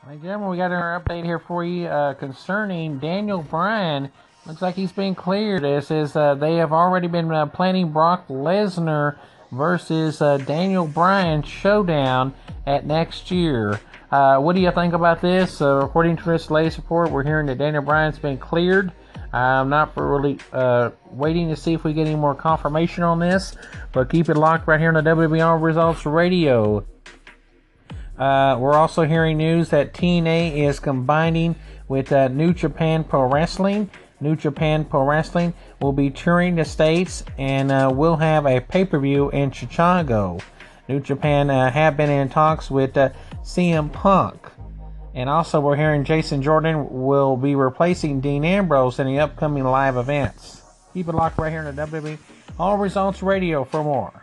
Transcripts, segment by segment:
Hey, gentlemen, we got our update here for you concerning Daniel Bryan. Looks like he's been cleared. It says they have already been planning Brock Lesnar versus Daniel Bryan showdown at next year. What do you think about this? According to this latest report, we're hearing that Daniel Bryan's been cleared. I'm not really waiting to see if we get any more confirmation on this, but keep it locked right here on the WBR Results Radio. We're also hearing news that TNA is combining with New Japan Pro Wrestling. New Japan Pro Wrestling will be touring the States and will have a pay-per-view in Chicago. New Japan have been in talks with CM Punk. And also we're hearing Jason Jordan will be replacing Dean Ambrose in the upcoming live events. Keep it locked right here on the WWE All Results Radio for more.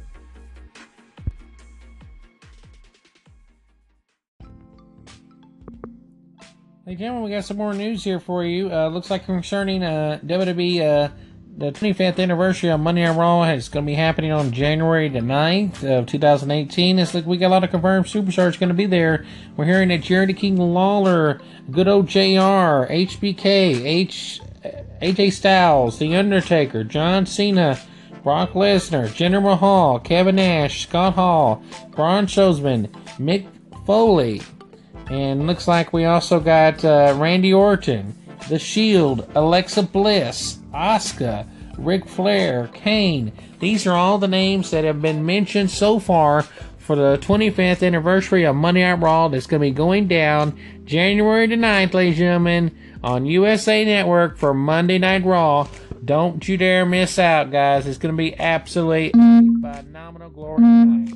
Hey, gentlemen, we got some more news here for you. Looks like concerning WWE, the 25th anniversary of Monday Night Raw is going to be happening on January the 9th of 2018. It's like we got a lot of confirmed superstars going to be there. We're hearing that Jerry King Lawler, good old JR, HBK, AJ Styles, The Undertaker, John Cena, Brock Lesnar, Jinder Mahal, Kevin Nash, Scott Hall, Braun Strowman, Mick Foley. And looks like we also got Randy Orton, The Shield, Alexa Bliss, Asuka, Ric Flair, Kane. These are all the names that have been mentioned so far for the 25th anniversary of Monday Night Raw that's going to be going down January the 9th, ladies and gentlemen, on USA Network for Monday Night Raw. Don't you dare miss out, guys. It's going to be absolutely phenomenal, glorious night.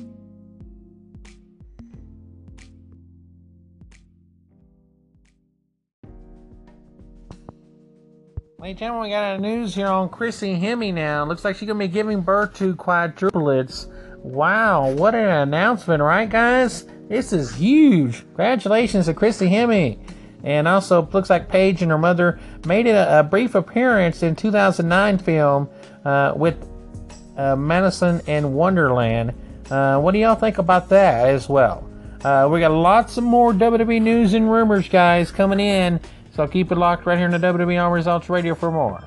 Ladies and gentlemen, we got news here on Chrissy Hemme now. Looks like she's going to be giving birth to quadruplets. Wow, what an announcement, right, guys? This is huge. Congratulations to Chrissy Hemme. And also, looks like Paige and her mother made a brief appearance in 2009 film with Madison and Wonderland. What do y'all think about that as well? We got lots of more WWE news and rumors, guys, coming in. So keep it locked right here in the WWR Results Radio for more.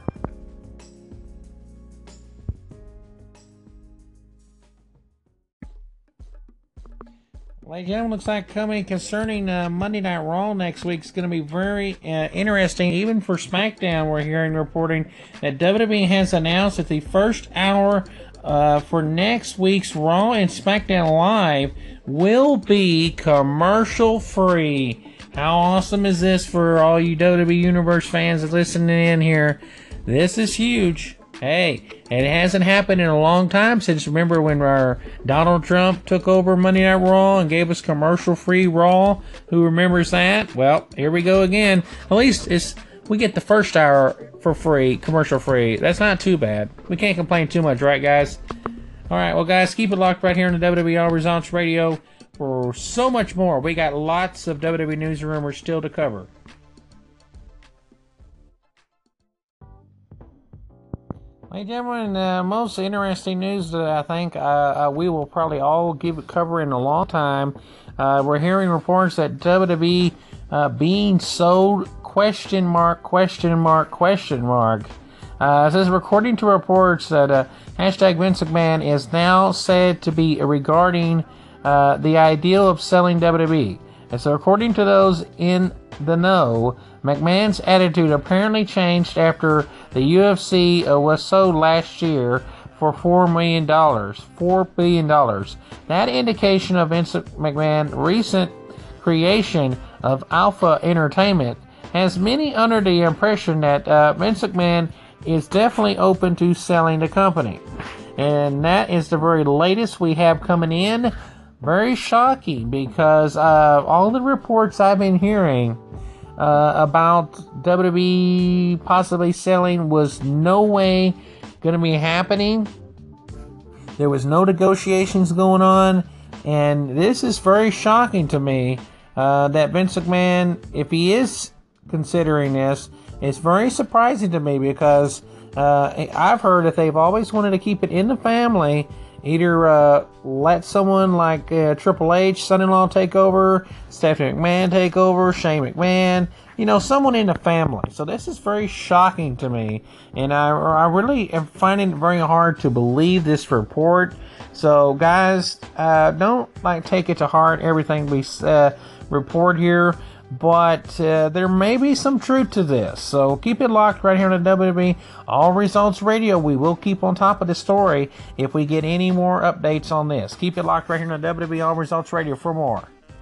Ladies and gentlemen, looks like coming concerning Monday Night Raw next week is going to be very interesting. Even for SmackDown, we're hearing reporting that WWE has announced that the first hour for next week's Raw and SmackDown Live will be commercial free. How awesome is this for all you WWE Universe fans listening in here? This is huge. Hey, and it hasn't happened in a long time since, remember when our Donald Trump took over Monday Night Raw and gave us commercial-free Raw? Who remembers that? Well, here we go again. At least we get the first hour for free, commercial-free. That's not too bad. We can't complain too much, right, guys? All right, well, guys, keep it locked right here on the WWR Results Radio. For so much more. We got lots of WWE news and rumors still to cover. Ladies and gentlemen, most interesting news that I think we will probably all cover in a long time. We're hearing reports that WWE being sold, question mark. It says, according to reports that hashtag Vince McMahon is now said to be regarding the ideal of selling WWE. And so according to those in the know, McMahon's attitude apparently changed after the UFC was sold last year for $4 million. $4 billion. That indication of Vince McMahon's recent creation of Alpha Entertainment has many under the impression that Vince McMahon is definitely open to selling the company. And that is the very latest we have coming in. Very shocking because all the reports I've been hearing about WWE possibly selling was no way going to be happening. There was no negotiations going on, and this is very shocking to me that Vince McMahon, if he is considering this, it's very surprising to me because I've heard that they've always wanted to keep it in the family. Either let someone like Triple H, son-in-law, take over, Stephanie McMahon take over, Shane McMahon, someone in the family. So this is very shocking to me, and I really am finding it very hard to believe this report. So guys, don't take it to heart everything we report here, but there may be some truth to this. So keep it locked right here on the WWE All Results Radio. We will keep on top of the story if we get any more updates on this. Keep it locked right here on the WWE All Results Radio for more.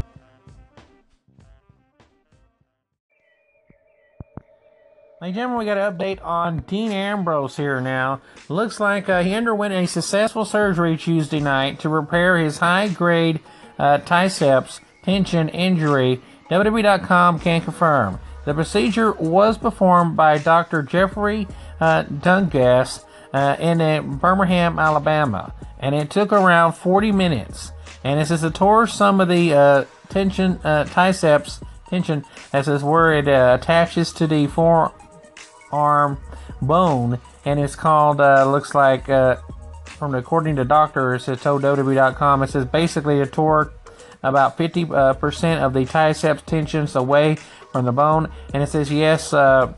Ladies and gentlemen, we got an update on Dean Ambrose here now. Looks like he underwent a successful surgery Tuesday night to repair his high-grade triceps tension injury. WWE.com can confirm. The procedure was performed by Dr. Jeffrey Dungas in Birmingham, Alabama, and it took around 40 minutes. And this is to tore some of the triceps tension, as is where it attaches to the forearm bone, and it's called looks like according to doctors, it told WWE.com, it says basically it tore about 50% of the triceps tensions away from the bone, and it says yes,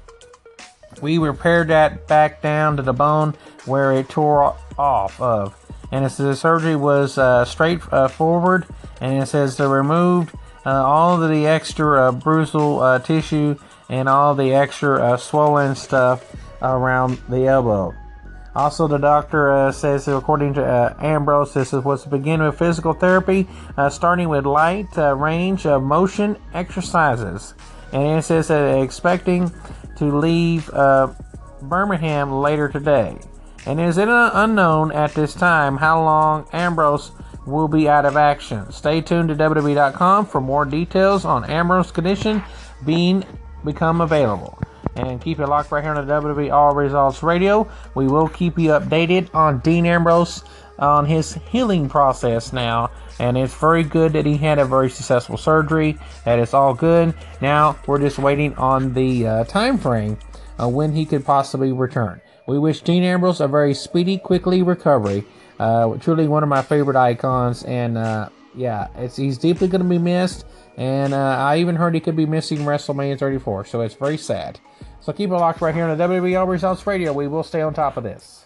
we repaired that back down to the bone where it tore off of, and it says the surgery was straightforward, and it says they removed all of the extra bruisal tissue and all the extra swollen stuff around the elbow. Also, the doctor says, according to Ambrose, this was to begin with physical therapy, starting with light range of motion exercises. And it says expecting to leave Birmingham later today. And it is unknown at this time how long Ambrose will be out of action. Stay tuned to WWE.com for more details on Ambrose's condition become available. And keep it locked right here on the WWE All Results Radio. We will keep you updated on Dean Ambrose on his healing process now. And it's very good that he had a very successful surgery. That is all good. Now we're just waiting on the time frame when he could possibly return. We wish Dean Ambrose a very speedy, quickly recovery. Truly one of my favorite icons. And he's deeply going to be missed. And I even heard he could be missing WrestleMania 34. So it's very sad. So keep it locked right here on the WWE All Results Radio. We will stay on top of this.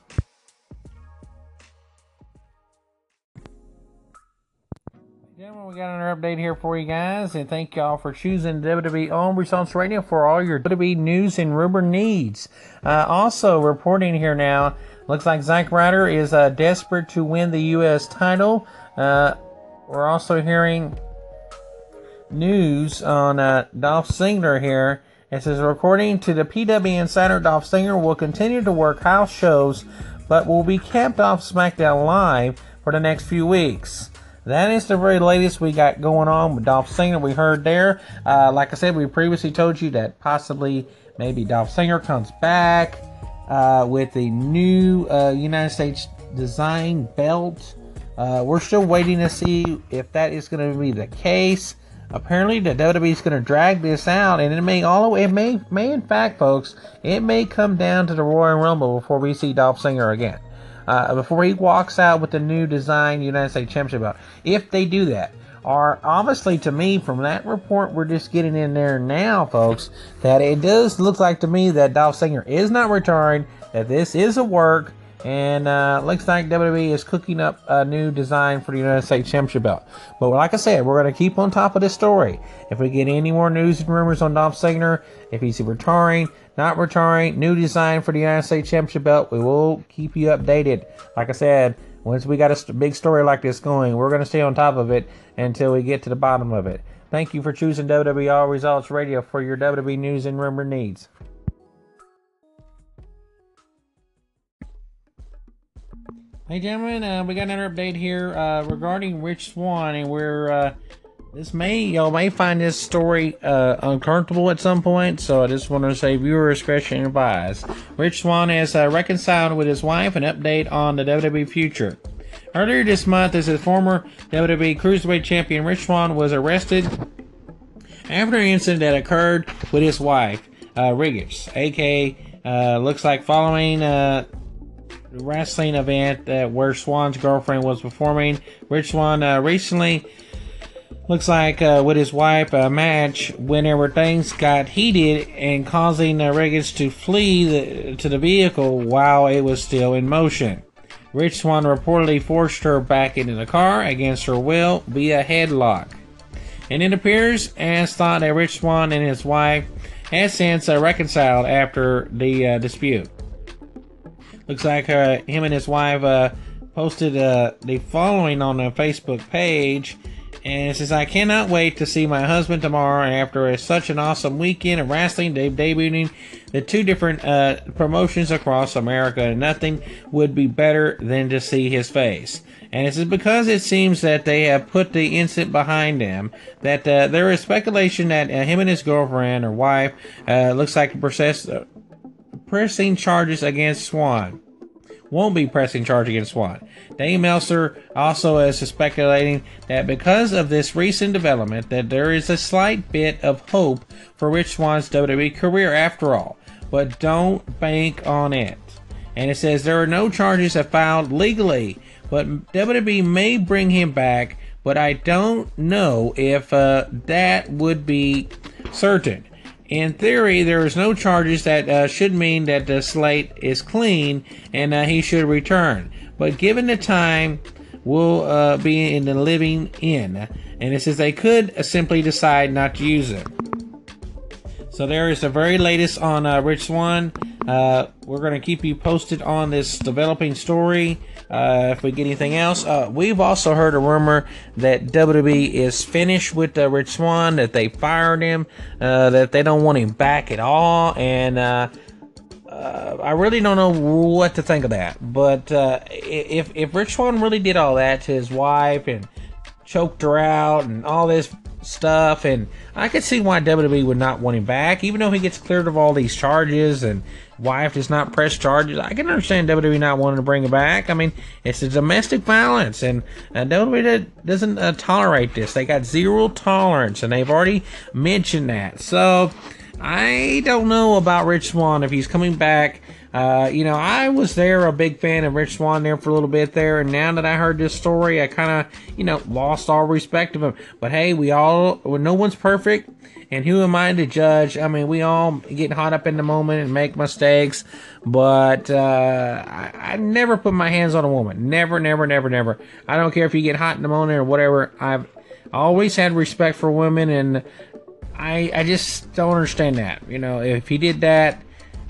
Gentlemen, we got another update here for you guys. And thank y'all for choosing WWE All Results Radio for all your WWE news and rumor needs. Also reporting here now, looks like Zack Ryder is desperate to win the U.S. title. We're also hearing news on Dolph Ziggler here. It says, according to the PW Insider, Dolph Ziggler will continue to work house shows, but will be kept off SmackDown Live for the next few weeks. That is the very latest we got going on with Dolph Ziggler. We heard there, like I said, we previously told you that possibly maybe Dolph Ziggler comes back with the new United States design belt. We're still waiting to see if that is going to be the case. Apparently, the WWE is going to drag this out, and it may in fact, folks, it may come down to the Royal Rumble before we see Dolph Ziggler again. Before he walks out with the new design United States Championship belt. If they do that. Or, obviously, to me, from that report we're just getting in there now, folks, that it does look like to me that Dolph Ziggler is not retiring, that this is a work, and looks like WWE is cooking up a new design for the United States Championship belt. But like I said, we're going to keep on top of this story. If we get any more news and rumors on Dolph Ziggler, if he's retiring, not retiring, new design for the United States Championship belt, we will keep you updated. Like I said, once we got a big story like this going, we're going to stay on top of it until we get to the bottom of it. Thank you for choosing WWE All Results Radio for your WWE news and rumor needs. Hey gentlemen, we got another update here regarding Rich Swann, and y'all may find this story uncomfortable at some point, so I just want to say viewer discretion advised. Rich Swann has reconciled with his wife. An update on the WWE future. Earlier this month, as his former WWE Cruiserweight Champion Rich Swann was arrested after an incident that occurred with his wife, Riggins, aka looks like following wrestling event where Swann's girlfriend was performing. Rich Swann recently, looks like with his wife, a match whenever things got heated and causing Riggins to flee to the vehicle while it was still in motion. Rich Swann reportedly forced her back into the car against her will via headlock. And it appears as thought that Rich Swann and his wife had since reconciled after the dispute. Looks like him and his wife posted the following on the Facebook page. And it says, I cannot wait to see my husband tomorrow after such an awesome weekend of wrestling, debuting the 2 different promotions across America, and nothing would be better than to see his face. And it says, because it seems that they have put the incident behind them, that there is speculation that him and his girlfriend or wife looks like pressing charges against Swann. Won't be pressing charge against Swann. Dave Meltzer also is speculating that because of this recent development, that there is a slight bit of hope for Rich Swann's WWE career after all, but don't bank on it. And it says there are no charges filed legally, but WWE may bring him back, but I don't know if that would be certain. In theory, there is no charges that should mean that the slate is clean and he should return. But given the time, we'll be in the living in. And it says they could simply decide not to use it. So there is the very latest on Rich Swann. We're going to keep you posted on this developing story. If we get anything else, we've also heard a rumor that WWE is finished with Rich Swann, that they fired him, that they don't want him back at all, and I really don't know what to think of that. But if Rich Swann really did all that to his wife and choked her out and all this stuff, and I could see why WWE would not want him back, even though he gets cleared of all these charges and wife does not press charges. I can understand WWE not wanting to bring him back. I mean, it's a domestic violence, and WWE doesn't tolerate this. They got zero tolerance, and they've already mentioned that. So I don't know about Rich Swann if he's coming back. I was a big fan of Rich Swann there for a little bit there, and now that I heard this story, I kind of, lost all respect of him. But hey, no one's perfect, and who am I to judge? I mean, we all get caught up in the moment and make mistakes, but I never put my hands on a woman. Never, never, never, never. I don't care if you get hot in the moment or whatever. I've always had respect for women, and I just don't understand that. If he did that,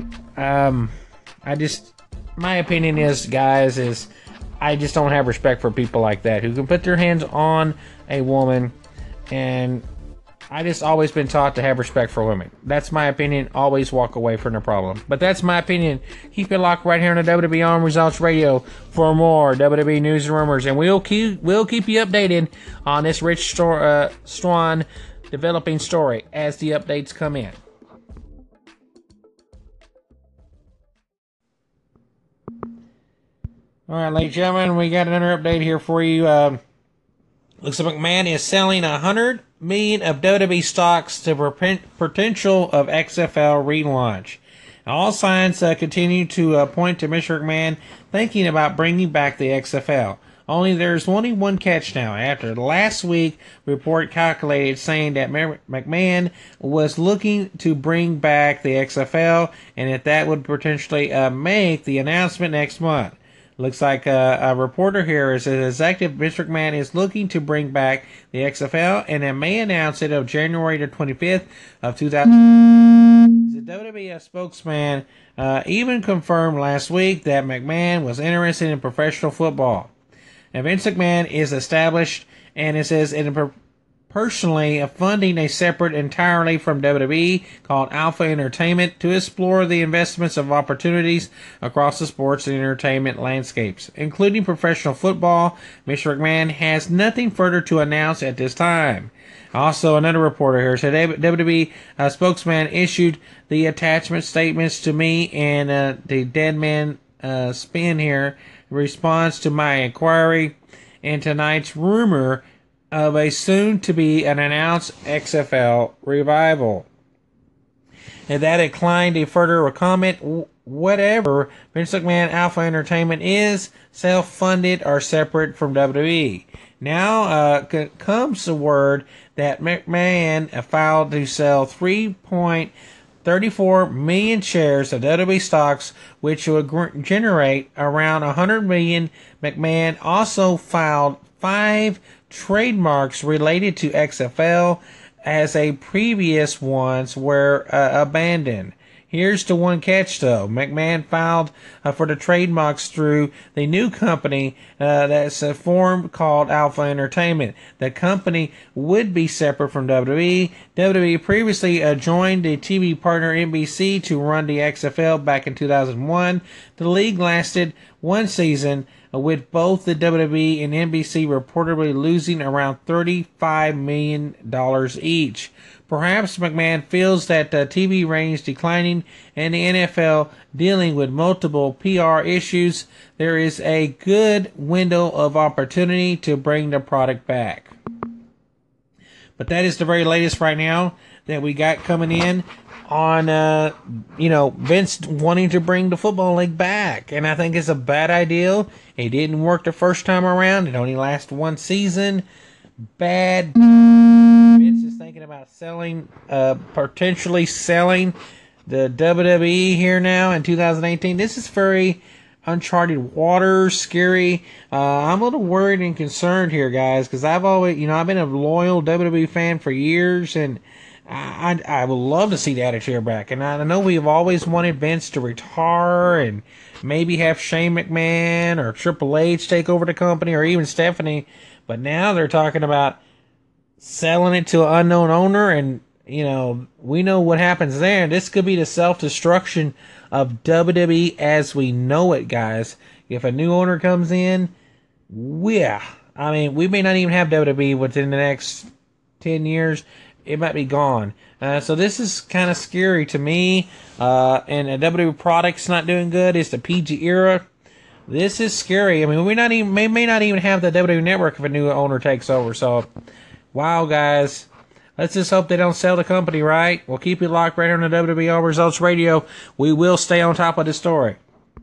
my opinion is, guys, I just don't have respect for people like that who can put their hands on a woman, and I just always been taught to have respect for women. That's my opinion. Always walk away from the problem. But that's my opinion. Keep it locked right here on the WWE On Results Radio for more WWE news and rumors, and we'll keep you updated on this Rich Swann developing story as the updates come in. All right, ladies and gentlemen, we got another update here for you. Looks like McMahon is selling $100 million of WWE stocks to potential of XFL relaunch. All signs continue to point to Mr. McMahon thinking about bringing back the XFL. Only there's only one catch now. After last week report calculated saying that McMahon was looking to bring back the XFL, and that would potentially make the announcement next month. Looks like a reporter here says executive Mr. McMahon is looking to bring back the XFL, and it may announce it of January the 25th of 2000. The WWE spokesman even confirmed last week that McMahon was interested in professional football. And Vince McMahon is established, and it says personally funding a separate entirely from WWE called Alpha Entertainment to explore the investments of opportunities across the sports and entertainment landscapes, including professional football. Mr. McMahon has nothing further to announce at this time. Also, another reporter here said WWE spokesman issued the attachment statements to me and the Dead Man Spin here in response to my inquiry and tonight's rumor of a soon-to-be announced XFL revival. And that declined a further comment whatever Vince McMahon Alpha Entertainment is self-funded or separate from WWE. Now comes the word that McMahon filed to sell 3.34 million shares of WWE stocks, which would generate around 100 million. McMahon also filed 5 trademarks related to XFL, as a previous ones were abandoned. Here's the one catch, though. McMahon filed for the trademarks through the new company that's formed called Alpha Entertainment. The company would be separate from WWE. WWE previously joined the TV partner NBC to run the XFL back in 2001. The league lasted one season, with both the WWE and NBC reportedly losing around $35 million each. Perhaps McMahon feels that TV ratings declining and the NFL dealing with multiple PR issues, there is a good window of opportunity to bring the product back. But that is the very latest right now that we got coming in on, Vince wanting to bring the football league back. And I think it's a bad idea. It didn't work the first time around. It only lasted one season. Bad. Vince is thinking about potentially selling the WWE here now in 2018. This is very uncharted waters, scary. I'm a little worried and concerned here, guys, because I've always, I've been a loyal WWE fan for years, and I would love to see the Attitude back. And I know we've always wanted Vince to retire and maybe have Shane McMahon or Triple H take over the company, or even Stephanie. But now they're talking about selling it to an unknown owner, and we know what happens there. This could be the self-destruction of WWE as we know it, guys. If a new owner comes in, we may not even have WWE within the next 10 years. It might be gone. So this is kind of scary to me. And a WWE product's not doing good. It's the PG era. This is scary. I mean, we may not even have the WWE Network if a new owner takes over. So, wow, guys. Let's just hope they don't sell the company, right? We'll keep you locked right here on the WWE All Results Radio. We will stay on top of this story.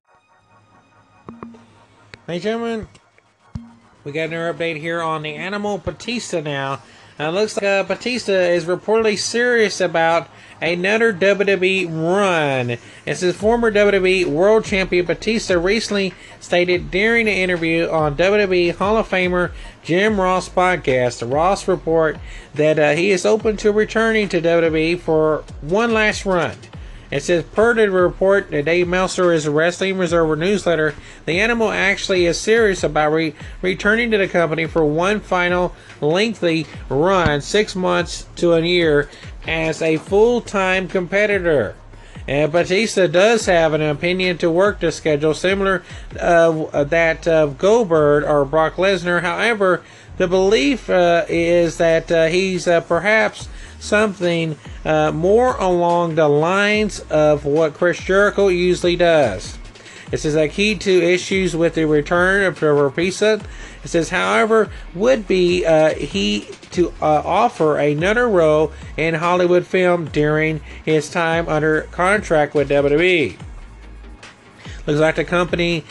Ladies and gentlemen, we got another update here on the Animal Batista now. Now, it looks like Batista is reportedly serious about another WWE run. It says former WWE World Champion Batista recently stated during an interview on WWE Hall of Famer Jim Ross podcast, the Ross report, that he is open to returning to WWE for one last run. It says, per the report that Dave Meltzer is a Wrestling Observer newsletter, the Animal actually is serious about returning to the company for one final lengthy run, 6 months to a year, as a full-time competitor. And Batista does have an opinion to work the schedule similar that of Goldberg or Brock Lesnar. However, the belief is that he's perhaps something more along the lines of what Chris Jericho usually does. It says a key to issues with the return of Batista. It says, however, would be he to offer another role in Hollywood film during his time under contract with WWE. Looks like the company,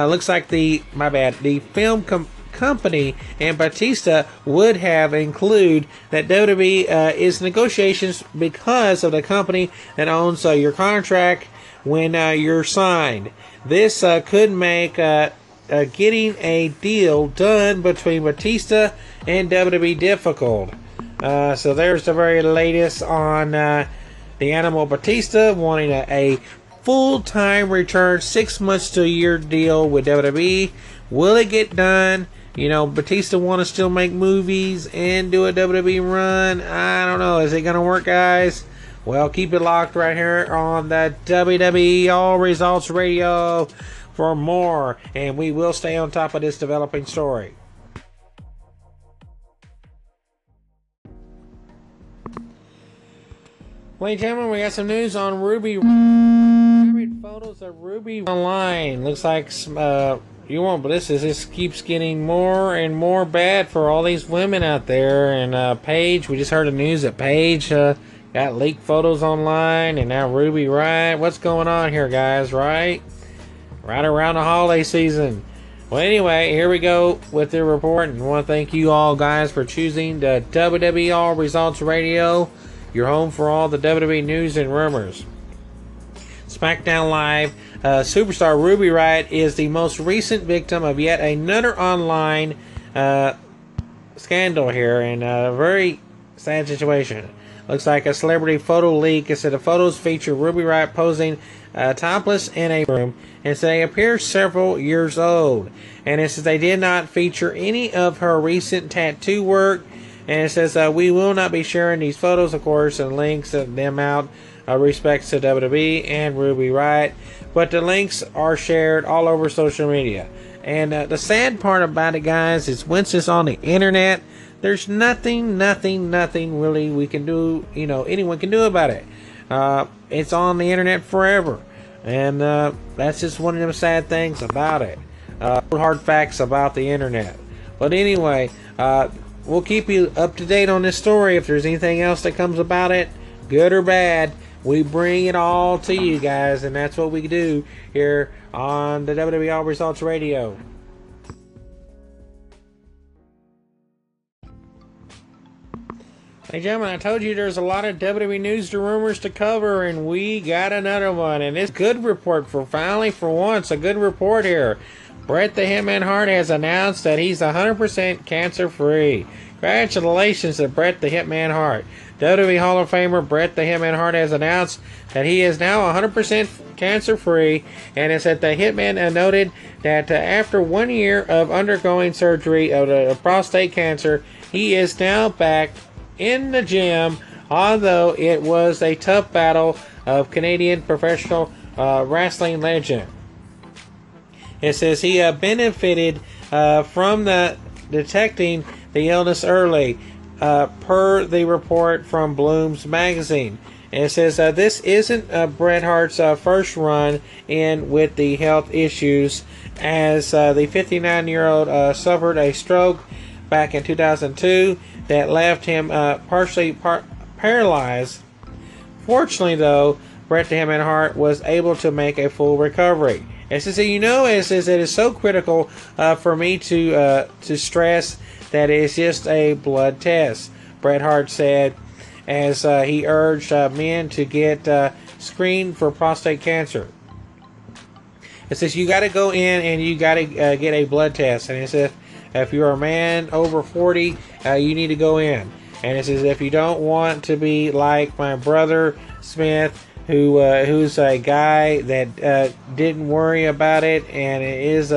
the film company and Batista would have include that WWE is negotiations because of the company that owns your contract when you're signed. This could make getting a deal done between Batista and WWE difficult. So there's the very latest on the Animal Batista wanting a full-time return, 6 months to a year deal with WWE. Will it get done? Batista want to still make movies and do a WWE run. I don't know. Is it going to work, guys? Well, keep it locked right here on the WWE All Results Radio for more, and we will stay on top of this developing story. Ladies and gentlemen, we got some news on Ruby. Photos of Ruby online. Looks like you won't, but this keeps getting more and more bad for all these women out there. And Paige, we just heard the news that Paige got leaked photos online, and now Ruby Riott. What's going on here, guys? Right around the holiday season. Well, anyway, here we go with the report, and I want to thank you all, guys, for choosing the WWE All Results Radio, your home for all the WWE news and rumors. SmackDown Live, superstar Ruby Riott is the most recent victim of yet another online scandal here, and a very sad situation. Looks like a celebrity photo leak. It said the photos feature Ruby Riott posing topless in a room, and so they appear several years old. And it says they did not feature any of her recent tattoo work. And it says we will not be sharing these photos, of course, and links of them out. Respects to WWE and Ruby Riott, but the links are shared all over social media. And the sad part about it, guys, is once it's on the internet, there's nothing really we can do, anyone can do about it. It's on the internet forever, and that's just one of them sad things about it. Hard facts about the internet. But anyway, we'll keep you up to date on this story. If there's anything else that comes about it, good or bad, we bring it all to you guys, and that's what we do here on the WWE All Results Radio. Hey, gentlemen, I told you there's a lot of WWE news to rumors to cover, and we got another one. And it's a good report for once, a good report here. Bret the Hitman Hart has announced that he's 100% cancer-free. Congratulations to Bret the Hitman Hart. WWE Hall of Famer Bret the Hitman Hart has announced that he is now 100% cancer-free, and it's that the Hitman noted that after 1 year of undergoing surgery of prostate cancer, he is now back in the gym, although it was a tough battle of Canadian professional wrestling legend. It says he benefited from detecting the illness early, per the report from Bloom's magazine. And it says this isn't Bret Hart's first run in with the health issues, as the 59-year-old suffered a stroke back in 2002 that left him partially paralyzed. Fortunately, though, Bret the Hitman Hart was able to make a full recovery. It says, it says it is so critical for me to stress that it's just a blood test, Bret Hart said, as he urged men to get screened for prostate cancer. It says you got to go in and you got to get a blood test, and it says if you're a man over 40, you need to go in. And it says if you don't want to be like my brother Smith, who's a guy that didn't worry about it, and it is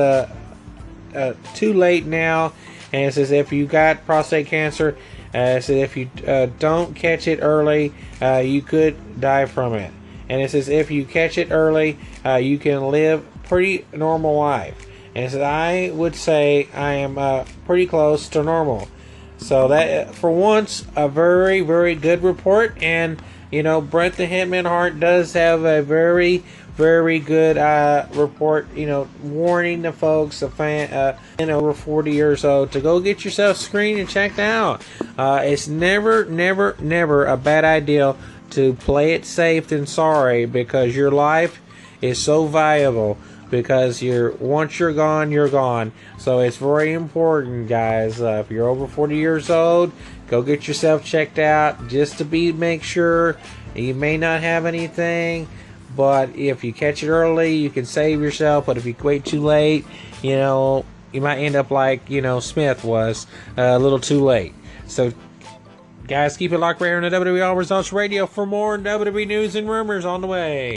too late now. And it says if you got prostate cancer, it says if you don't catch it early, you could die from it. And it says if you catch it early, you can live pretty normal life. And it says I would say I am pretty close to normal. So that, for once, a very, very good report. And Bret the Hitman Hart does have a very, very good report, warning the folks, over 40 years old, to go get yourself screened and checked out. It's never a bad idea to play it safe than sorry, because your life is so valuable, because once you're gone, you're gone. So it's very important, guys. If you're over 40 years old, go get yourself checked out, just to make sure. You may not have anything, but if you catch it early, you can save yourself. But if you wait too late, you might end up like Smith was, a little too late. So, guys, keep it locked right here on the WWE All Results Radio for more WWE news and rumors on the way.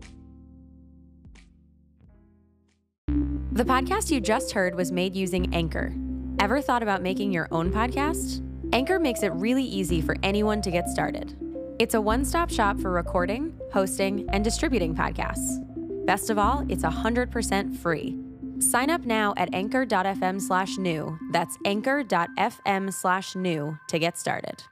The podcast you just heard was made using Anchor. Ever thought about making your own podcast? Anchor makes it really easy for anyone to get started. It's a one-stop shop for recording, hosting, and distributing podcasts. Best of all, it's 100% free. Sign up now at anchor.fm/new. That's anchor.fm/new to get started.